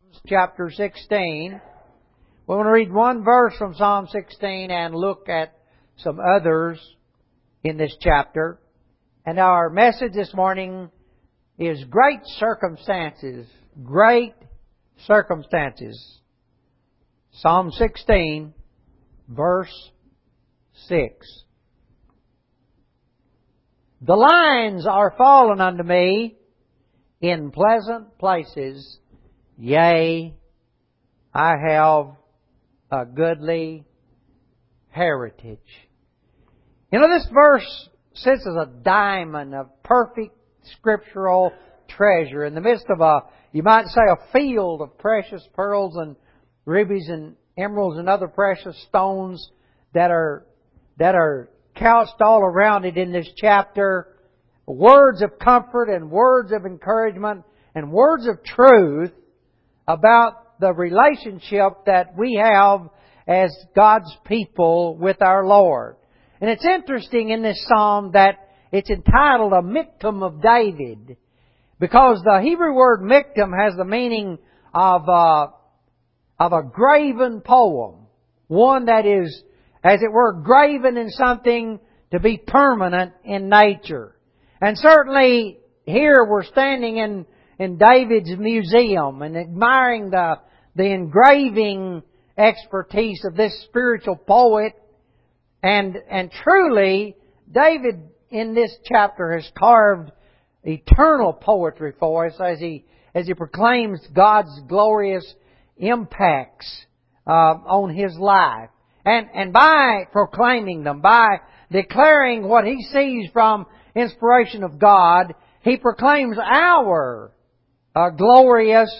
chapter 16. We want to read one verse from Psalm 16 and look at some others in this chapter. And our message this morning is Great Circumstances. Great Circumstances. Psalm 16, verse 6. The lines are fallen unto me in pleasant places. Yea, I have a goodly heritage. You know, this verse sits as a diamond of perfect scriptural treasure in the midst of you might say, a field of precious pearls and rubies and emeralds and other precious stones that are couched all around it in this chapter. Words of comfort and words of encouragement and words of truth about the relationship that we have as God's people with our Lord. And it's interesting in this psalm that it's entitled a Miktam of David, because the Hebrew word Miktam has the meaning of a graven poem, one that is, as it were, graven in something to be permanent in nature. And certainly here we're standing in David's museum and admiring the engraving expertise of this spiritual poet. And truly, David in this chapter has carved eternal poetry for us as he proclaims God's glorious impacts on his life. And by proclaiming them, by declaring what he sees from inspiration of God, he proclaims our glorious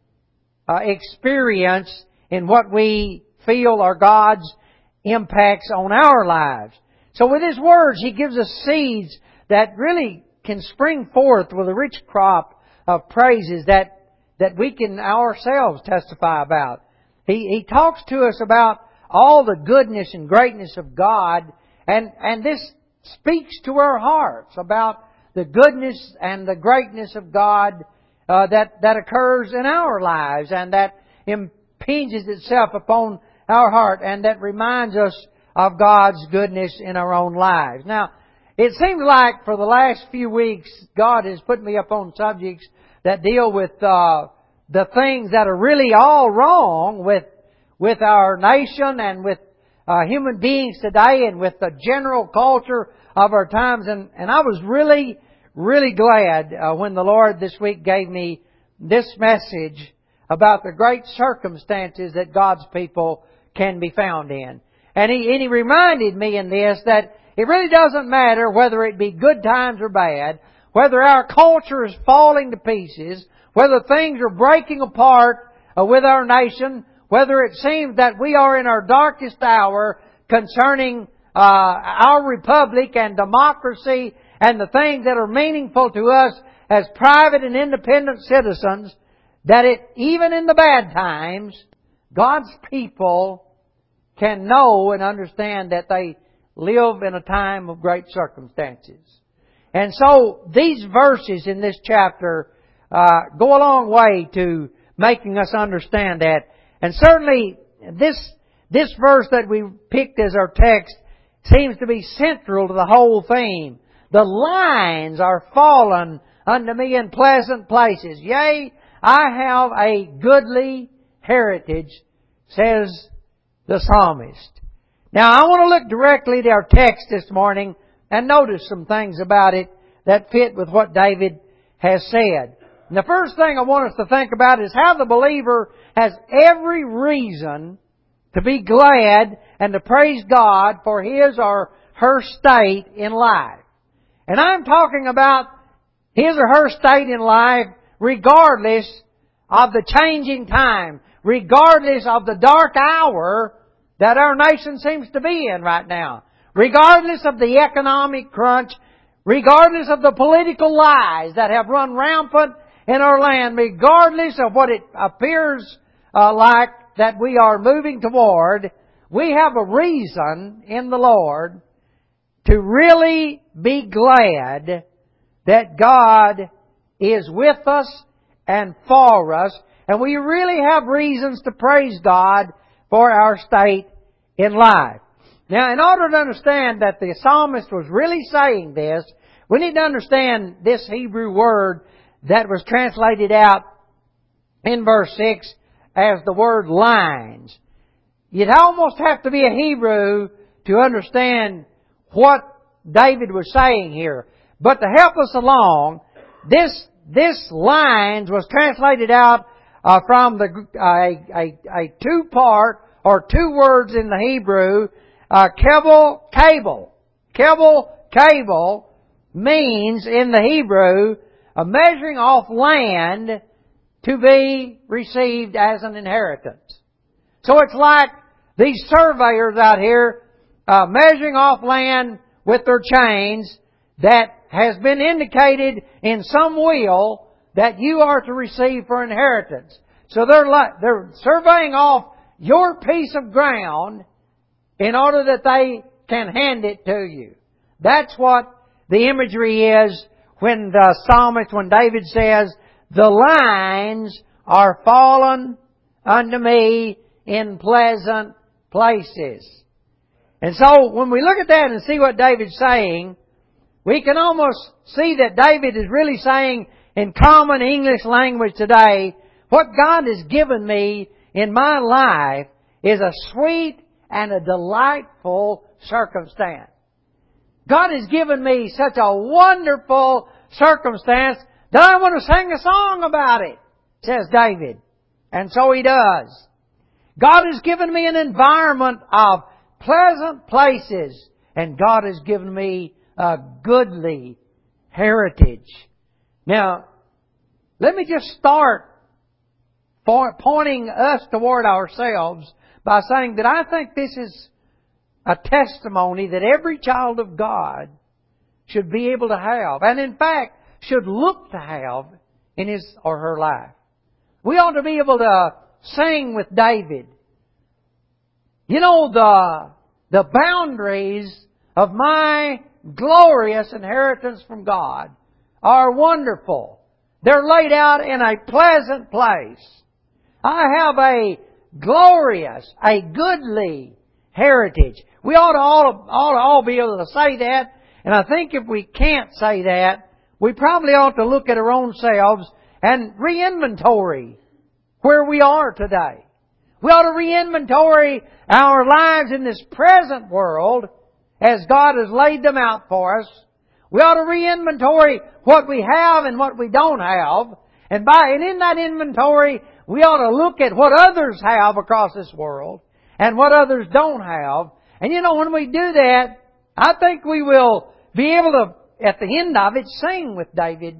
experience in what we feel are God's impacts on our lives. So with his words, he gives us seeds that really can spring forth with a rich crop of praises that we can ourselves testify about. He talks to us about all the goodness and greatness of God, and this speaks to our hearts about the goodness and the greatness of God that occurs in our lives and that impinges itself upon our heart and that reminds us of God's goodness in our own lives. Now, it seems like for the last few weeks, God has put me up on subjects that deal with the things that are really all wrong with our nation and with human beings today and with the general culture of our times. And I was really, really glad when the Lord this week gave me this message about the great circumstances that God's people can be found in. And He reminded me in this that it really doesn't matter whether it be good times or bad, whether our culture is falling to pieces, whether things are breaking apart with our nation, whether it seems that we are in our darkest hour concerning our republic and democracy and the things that are meaningful to us as private and independent citizens, that even in the bad times, God's people can know and understand that they live in a time of great circumstances. And so these verses in this chapter go a long way to making us understand that. And certainly this verse that we picked as our text seems to be central to the whole theme. The lines are fallen unto me in pleasant places. Yea, I have a goodly heritage, says the psalmist. Now, I want to look directly at our text this morning and notice some things about it that fit with what David has said. And the first thing I want us to think about is how the believer has every reason to be glad and to praise God for his or her state in life. And I'm talking about his or her state in life regardless of the changing time, regardless of the dark hour that our nation seems to be in right now, regardless of the economic crunch, regardless of the political lies that have run rampant in our land, regardless of what it appears like that we are moving toward, we have a reason in the Lord to really be glad that God is with us and for us, And we really have reasons to praise God for our state in life. Now, in order to understand that the psalmist was really saying this, we need to understand this Hebrew word that was translated out in verse 6 as the word lines. You'd almost have to be a Hebrew to understand what David was saying here. But to help us along, this lines was translated out from a two-part or two words in the Hebrew, kevel, cable. Kevel, cable means in the Hebrew a measuring off land to be received as an inheritance. So it's like these surveyors out here measuring off land with their chains that has been indicated in some will that you are to receive for inheritance. So they're surveying off your piece of ground in order that they can hand it to you. That's what the imagery is when the psalmist, when David says, the lines are fallen unto me in pleasant places. And so when we look at that and see what David's saying, we can almost see that David is really saying in common English language today, what God has given me in my life is a sweet and a delightful circumstance. God has given me such a wonderful circumstance that I want to sing a song about it, says David. And so he does. God has given me an environment of pleasant places, and God has given me a goodly heritage. Now, let me just start pointing us toward ourselves by saying that I think this is a testimony that every child of God should be able to have, and in fact, should look to have in his or her life. We ought to be able to sing with David. You know, the boundaries of my glorious inheritance from God are wonderful. They're laid out in a pleasant place. I have a glorious, a goodly heritage. We ought to all be able to say that. And I think if we can't say that, we probably ought to look at our own selves and re-inventory where we are today. We ought to re-inventory our lives in this present world as God has laid them out for us. We ought to re-inventory what we have and what we don't have. And in that inventory, we ought to look at what others have across this world and what others don't have. And you know, when we do that, I think we will be able to, at the end of it, sing with David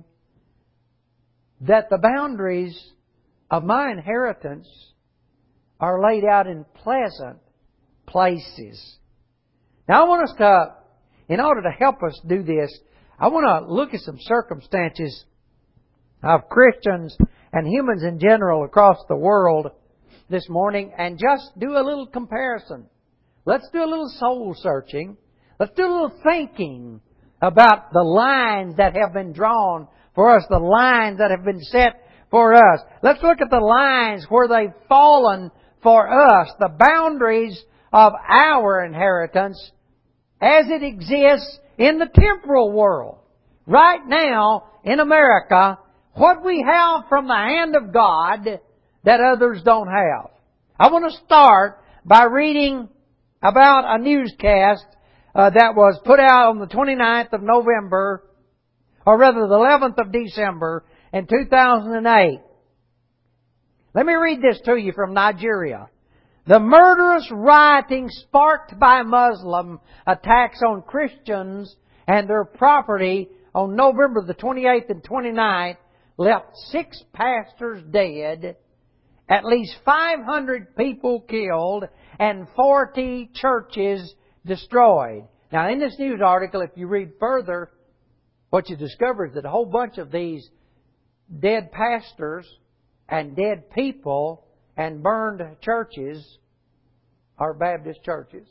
that the boundaries of my inheritance are laid out in pleasant places. Now I want us to, in order to help us do this, I want to look at some circumstances of Christians and humans in general across the world this morning and just do a little comparison. Let's do a little soul searching. Let's do a little thinking about the lines that have been drawn for us, the lines that have been set for us. Let's look at the lines where they've fallen for us, the boundaries of our inheritance as it exists in the temporal world. Right now, in America, what we have from the hand of God that others don't have. I want to start by reading about a newscast that was put out on the 29th of November, or rather the 11th of December in 2008. Let me read this to you from Nigeria. The murderous rioting sparked by Muslim attacks on Christians and their property on November the 28th and 29th left 6 pastors dead, at least 500 people killed, and 40 churches destroyed. Now, in this news article, if you read further, what you discover is that a whole bunch of these dead pastors and dead people and burned churches are Baptist churches.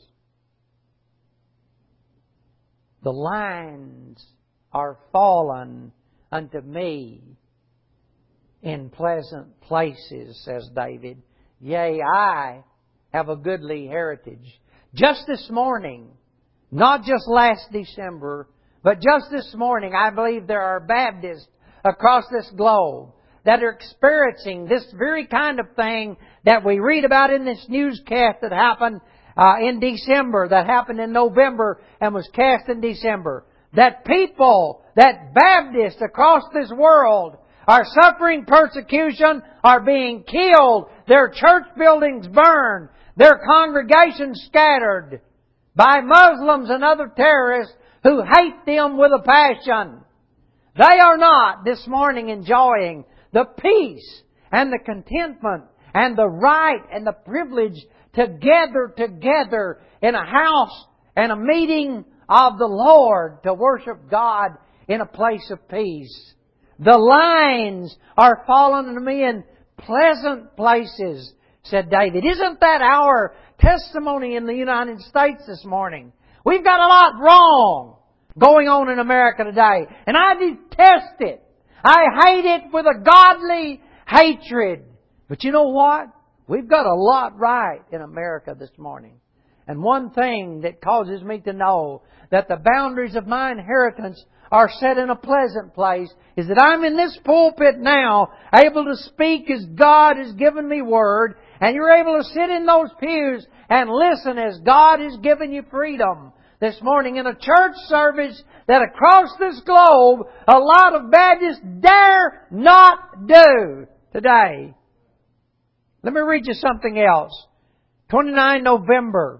The lines are fallen unto me in pleasant places, says David. Yea, I have a goodly heritage. Just this morning, not just last December, but just this morning, I believe there are Baptists across this globe that are experiencing this very kind of thing that we read about in this newscast that happened in December, that happened in November and was cast in December. That people, that Baptists across this world are suffering persecution, are being killed, their church buildings burned, their congregations scattered by Muslims and other terrorists who hate them with a passion. They are not this morning enjoying the peace and the contentment and the right and the privilege to gather together in a house and a meeting of the Lord to worship God in a place of peace. The lines are fallen unto me in pleasant places, said David. Isn't that our testimony in the United States this morning? We've got a lot wrong going on in America today, and I detest it. I hate it with a godly hatred. But you know what? We've got a lot right in America this morning. And one thing that causes me to know that the boundaries of my inheritance are set in a pleasant place is that I'm in this pulpit now, able to speak as God has given me word, and you're able to sit in those pews and listen as God has given you freedom. This morning in a church service that across this globe a lot of Baptists dare not do today. Let me read you something else. 29 November,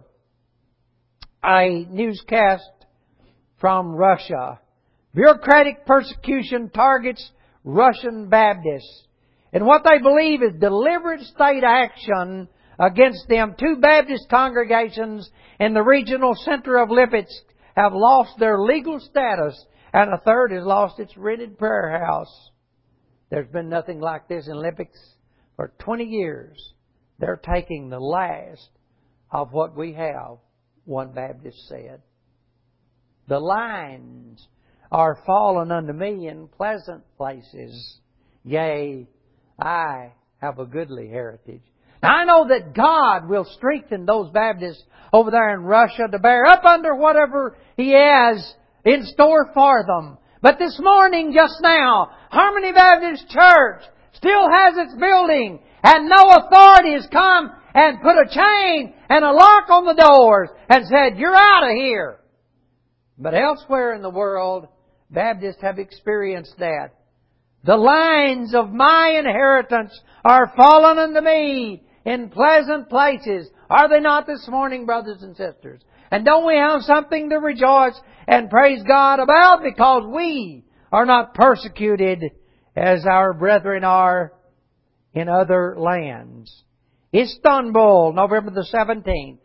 a newscast from Russia. Bureaucratic persecution targets Russian Baptists. And what they believe is deliberate state action against them. 2 Baptist congregations in the regional center of Lipetsk have lost their legal status, and a third has lost its rented prayer house. There's been nothing like this in Lipetsk for 20 years. They're taking the last of what we have, one Baptist said. The lines are fallen unto me in pleasant places. Yea, I have a goodly heritage. Now, I know that God will strengthen those Baptists over there in Russia to bear up under whatever He has in store for them. But this morning, just now, Harmony Baptist Church still has its building, and no authority has come and put a chain and a lock on the doors and said, "You're out of here." But elsewhere in the world, Baptists have experienced that. The lines of my inheritance are fallen unto me in pleasant places. Are they not this morning, brothers and sisters? And don't we have something to rejoice and praise God about, because we are not persecuted as our brethren are in other lands. Istanbul, November the 17th,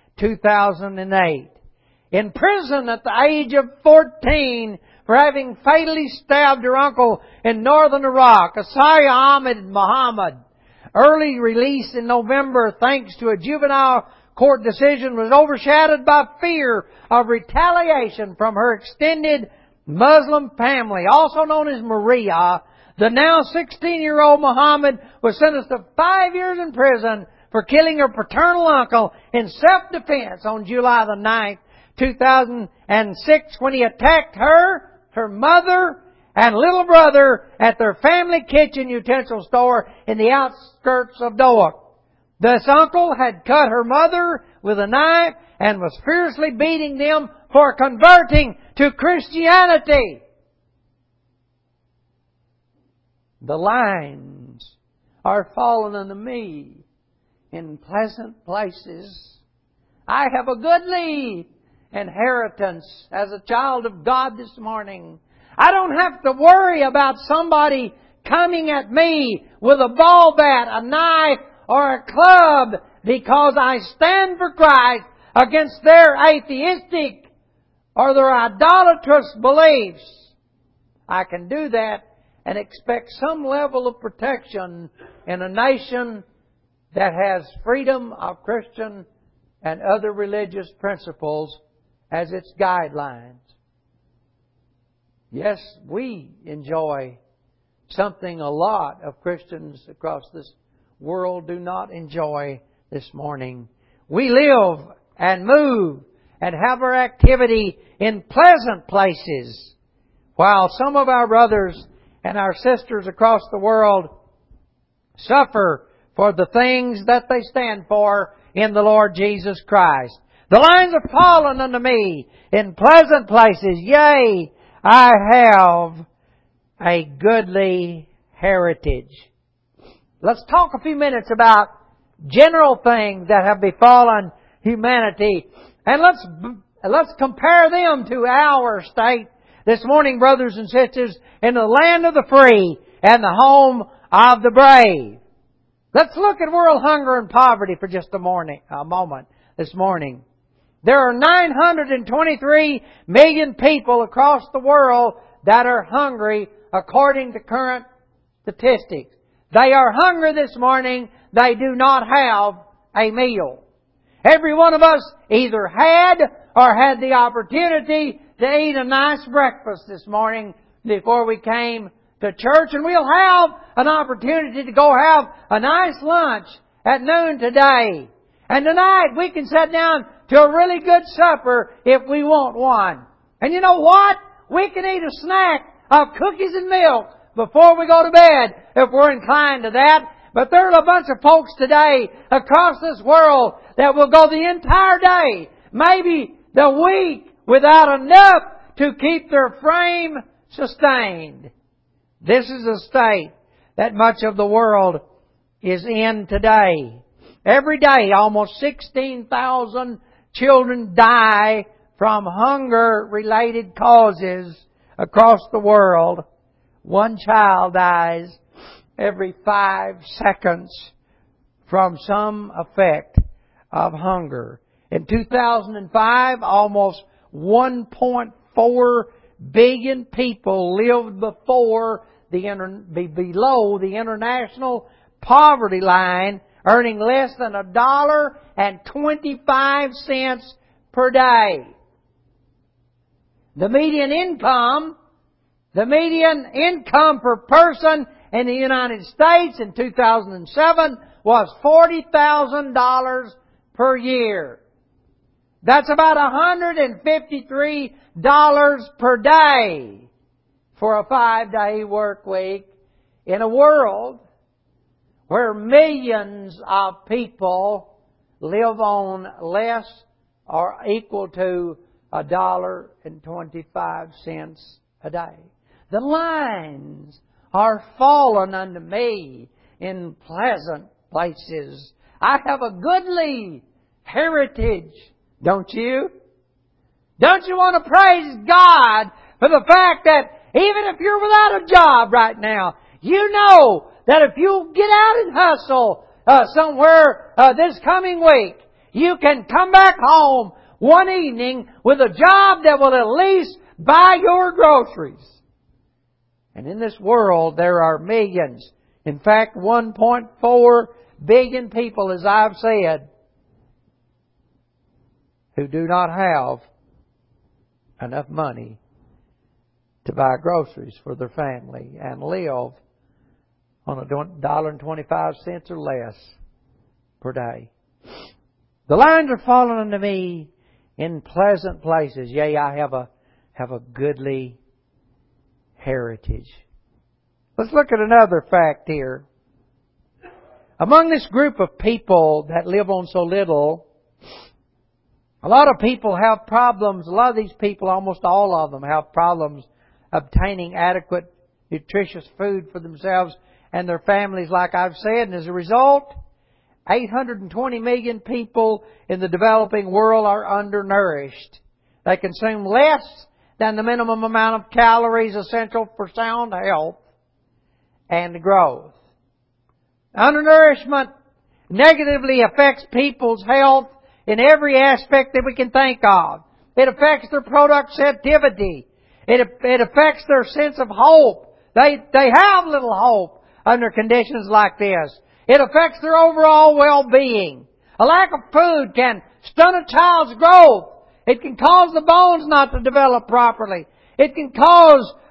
2008. In prison at the age of 14 for having fatally stabbed her uncle in northern Iraq, Asaya Ahmed Muhammad. Early release in November, thanks to a juvenile court decision, was overshadowed by fear of retaliation from her extended Muslim family, also known as Maria. The now 16-year-old Muhammad was sentenced to 5 years in prison for killing her paternal uncle in self-defense on July the 9th, 2006, when he attacked her, her mother, and little brother at their family kitchen utensil store in the outskirts of Doak. This uncle had cut her mother with a knife and was fiercely beating them for converting to Christianity. The lines are fallen unto me in pleasant places. I have a goodly inheritance as a child of God this morning. I don't have to worry about somebody coming at me with a ball bat, a knife, or a club, because I stand for Christ against their atheistic or their idolatrous beliefs. I can do that and expect some level of protection in a nation that has freedom of Christian and other religious principles as its guidelines. Yes, we enjoy something a lot of Christians across this world do not enjoy this morning. We live and move and have our activity in pleasant places, while some of our brothers and our sisters across the world suffer for the things that they stand for in the Lord Jesus Christ. The lines are fallen unto me in pleasant places. Yea, I have a goodly heritage. Let's talk a few minutes about general things that have befallen humanity. And let's compare them to our state this morning, brothers and sisters, in the land of the free and the home of the brave. Let's look at world hunger and poverty for just a moment this morning. There are 923 million people across the world that are hungry according to current statistics. They are hungry this morning. They do not have a meal. Every one of us either had or had the opportunity to eat a nice breakfast this morning before we came to church. And we'll have an opportunity to go have a nice lunch at noon today. And tonight we can sit down to a really good supper if we want one. And you know what? We can eat a snack of cookies and milk before we go to bed if we're inclined to that. But there are a bunch of folks today across this world that will go the entire day, maybe the week, without enough to keep their frame sustained. This is a state that much of the world is in today. Every day, almost 16,000 children die from hunger-related causes across the world. One child dies every 5 seconds from some effect of hunger. In 2005, almost 1.4 billion people lived below the international poverty line, earning less than $1.25 per day. The median income per person in the United States in 2007 was $40,000 per year. That's about $153 per day for a 5-day work week in a world where millions of people live on less or equal to $1.25 a day. The lines are fallen unto me in pleasant places. I have a goodly heritage, don't you? Don't you want to praise God for the fact that even if you're without a job right now, you know that if you get out and hustle somewhere this coming week, you can come back home one evening with a job that will at least buy your groceries. And in this world, there are millions. In fact, 1.4 billion people, as I've said, who do not have enough money to buy groceries for their family and live on $1.25 or less per day. The lines are fallen unto me in pleasant places. Yea, I have a goodly heritage. Let's look at another fact here. Among this group of people that live on so little, a lot of people have problems. A lot of these people, almost all of them, have problems obtaining adequate, nutritious food for themselves and their families, like I've said. And as a result, 820 million people in the developing world are undernourished. They consume less than the minimum amount of calories essential for sound health and growth. Undernourishment negatively affects people's health in every aspect that we can think of. It affects their productivity. It affects their sense of hope. They have little hope under conditions like this. It affects their overall well-being. A lack of food can stunt a child's growth. It can cause the bones not to develop properly. It can cause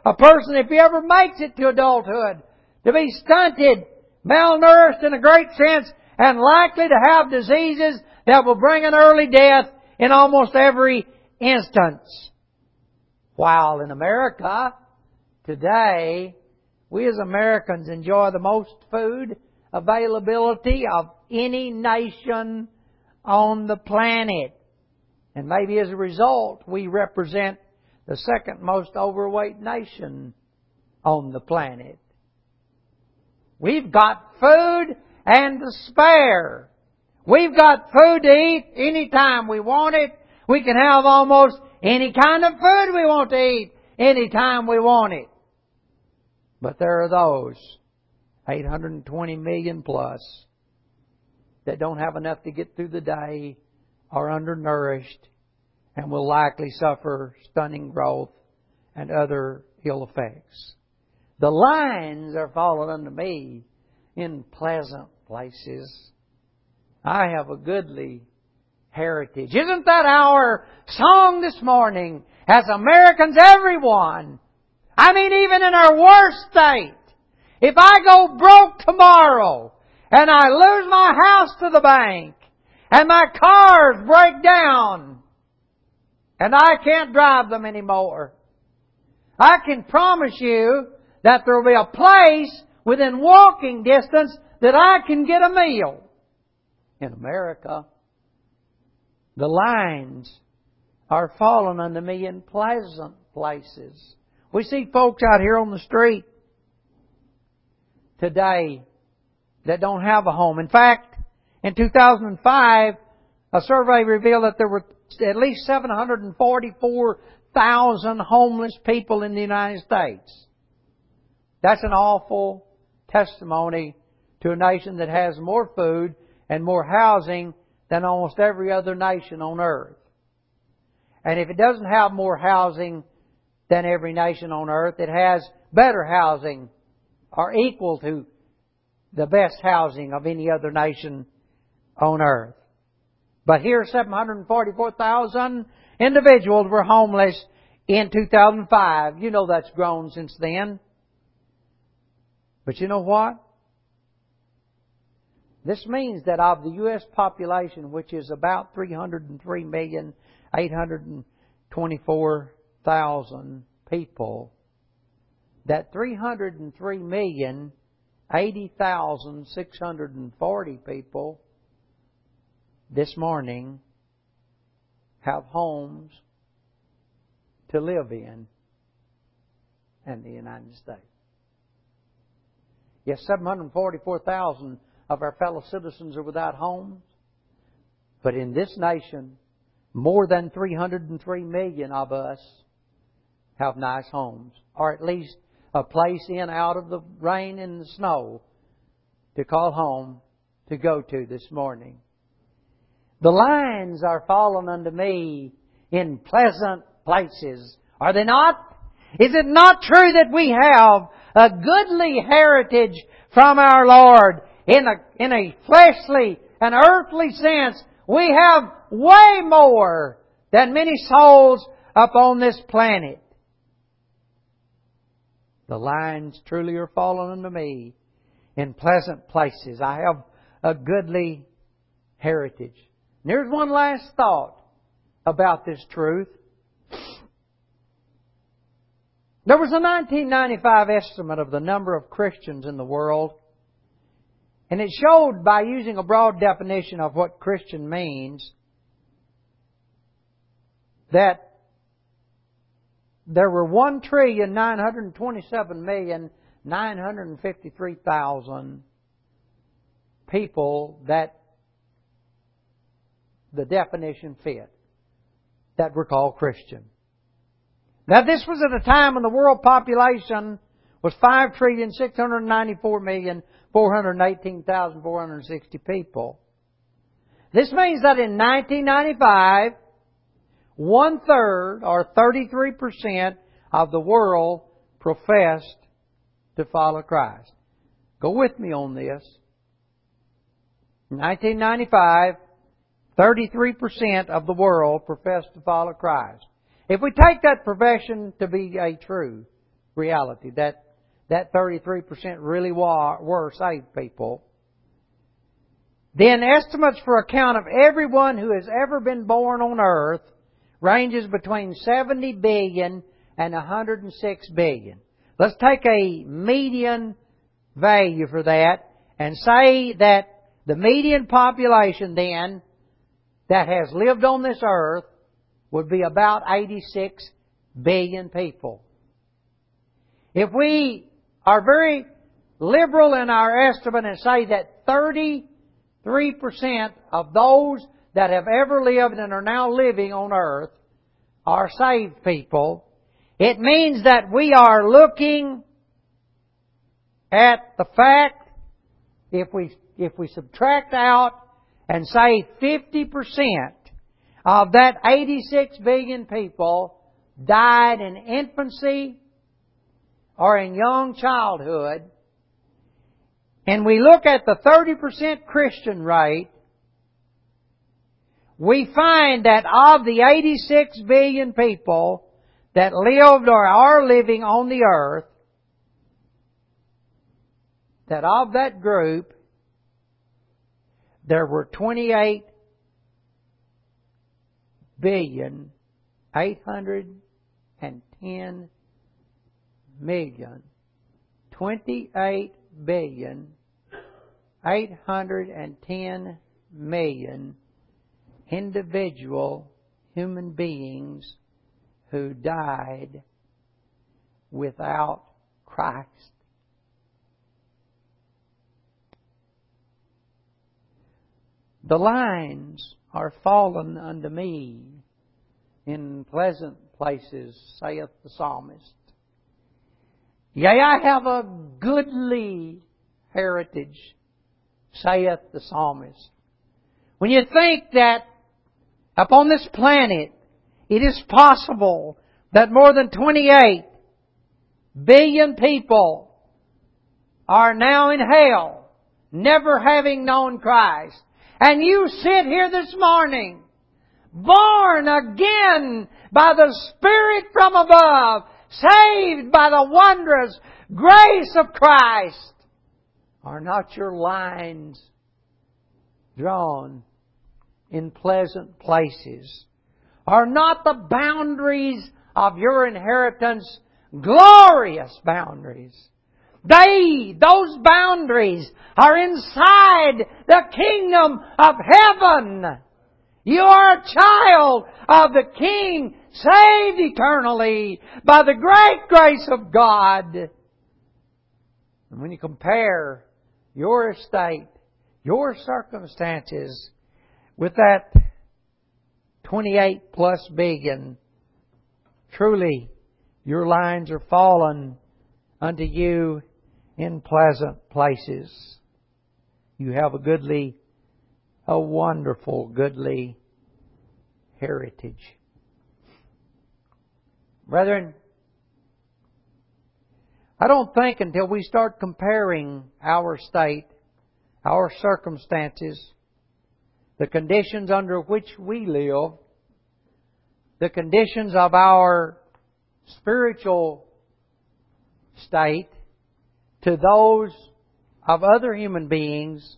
a person, if he ever makes it to adulthood, to be stunted, malnourished in a great sense, and likely to have diseases that will bring an early death in almost every instance. While in America, today, we as Americans enjoy the most food availability of any nation on the planet. And maybe as a result, we represent the second most overweight nation on the planet. We've got food and to spare. We've got food to eat anytime we want it. We can have almost any kind of food we want to eat anytime we want it. But there are those, 820 million plus, that don't have enough to get through the day, are undernourished, and will likely suffer stunning growth and other ill effects. The lines are falling unto me in pleasant places. I have a goodly heritage. Isn't that our song this morning? As Americans, everyone. I mean, even in our worst state. If I go broke tomorrow and I lose my house to the bank and my cars break down and I can't drive them anymore, I can promise you that there will be a place within walking distance that I can get a meal. In America, the lines are falling unto me in pleasant places. We see folks out here on the street today that don't have a home. In fact, in 2005, a survey revealed that there were at least 744,000 homeless people in the United States. That's an awful testimony to a nation that has more food and more housing than almost every other nation on earth. And if it doesn't have more housing than every nation on earth, it has better housing or equal to the best housing of any other nation on earth. But here, 744,000 individuals were homeless in 2005. You know that's grown since then. But you know what? This means that of the U.S. population, which is about 303,824,000 people, that 303,080,640 people this morning have homes to live in the United States. Yes, 744,000 of our fellow citizens are without homes. But in this nation, more than 303 million of us have nice homes. Or at least a place in out of the rain and the snow to call home, to go to this morning. The lines are fallen unto me in pleasant places. Are they not? Is it not true that we have a goodly heritage from our Lord? In a fleshly and earthly sense, we have way more than many souls upon this planet. The lines truly are fallen unto me in pleasant places. I have a goodly heritage. And here's one last thought about this truth. There was a 1995 estimate of the number of Christians in the world. And it showed, by using a broad definition of what Christian means, that there were 1,927,953,000 people that the definition fit, that were called Christian. Now this was at a time when the world population was 5,694,418,460 people. This means that in 1995, 1/3 or 33% of the world professed to follow Christ. Go with me on this. In 1995, 33% of the world professed to follow Christ. If we take that profession to be a truth, reality, that 33% really were saved people, then estimates for a count of everyone who has ever been born on earth ranges between 70 billion and 106 billion. Let's take a median value for that and say that the median population then that has lived on this earth would be about 86 billion people. If we are very liberal in our estimate and say that 33% of those that have ever lived and are now living on earth are saved people, it means that we are looking at the fact, if we subtract out and say 50% of that 86 billion people died in infancy or in young childhood, and we look at the 30% Christian rate, we find that of the 86 billion people that lived or are living on the earth, that of that group, there were 28 billion 810 million 28 billion 810 million individual human beings who died without Christ. The lines are fallen unto me in pleasant places, saith the psalmist. Yea, I have a goodly heritage, saith the psalmist. When you think that upon this planet it is possible that more than 28 billion people are now in hell, never having known Christ, and you sit here this morning, born again by the Spirit from above, saved by the wondrous grace of Christ, are not your lines drawn in pleasant places? Are not the boundaries of your inheritance glorious boundaries? Those boundaries are inside the kingdom of heaven. You are a child of the King, saved eternally by the great grace of God. And when you compare your estate, your circumstances, with that 28 plus billion, truly your lines are fallen unto you in pleasant places. You have a wonderful, goodly heritage. Brethren, I don't think until we start comparing our state, our circumstances, the conditions under which we live, the conditions of our spiritual state, to those of other human beings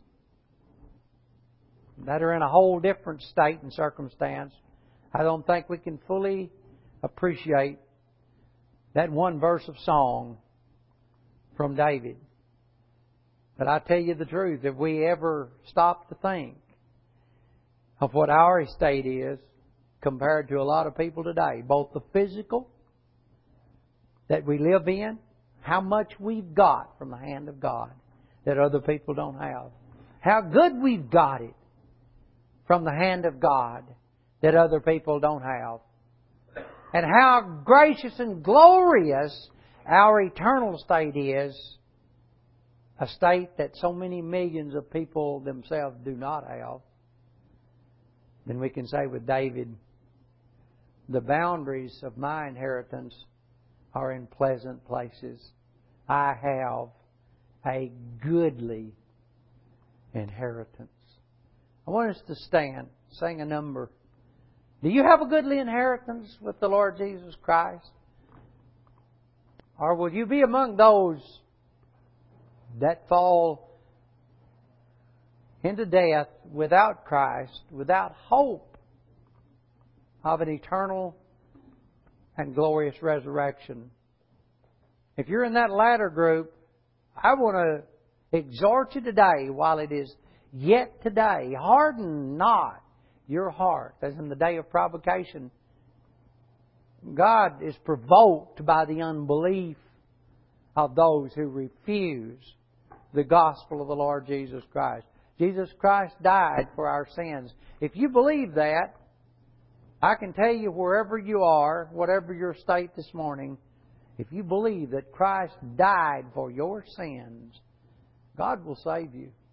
that are in a whole different state and circumstance, I don't think we can fully appreciate that one verse of song from David. But I tell you the truth, if we ever stop to think of what our estate is compared to a lot of people today, both the physical that we live in, how much we've got from the hand of God that other people don't have. How good we've got it from the hand of God that other people don't have. And how gracious and glorious our eternal state is, a state that so many millions of people themselves do not have. Then we can say with David, the boundaries of my inheritance are in pleasant places. I have a goodly inheritance. I want us to stand, sing a number. Do you have a goodly inheritance with the Lord Jesus Christ? Or will you be among those that fall into death without Christ, without hope of an eternal and glorious resurrection? If you're in that latter group, I want to exhort you today, while it is yet today, harden not your heart, as in the day of provocation. God is provoked by the unbelief of those who refuse the gospel of the Lord Jesus Christ. Jesus Christ died for our sins. If you believe that, I can tell you, wherever you are, whatever your state this morning, if you believe that Christ died for your sins, God will save you.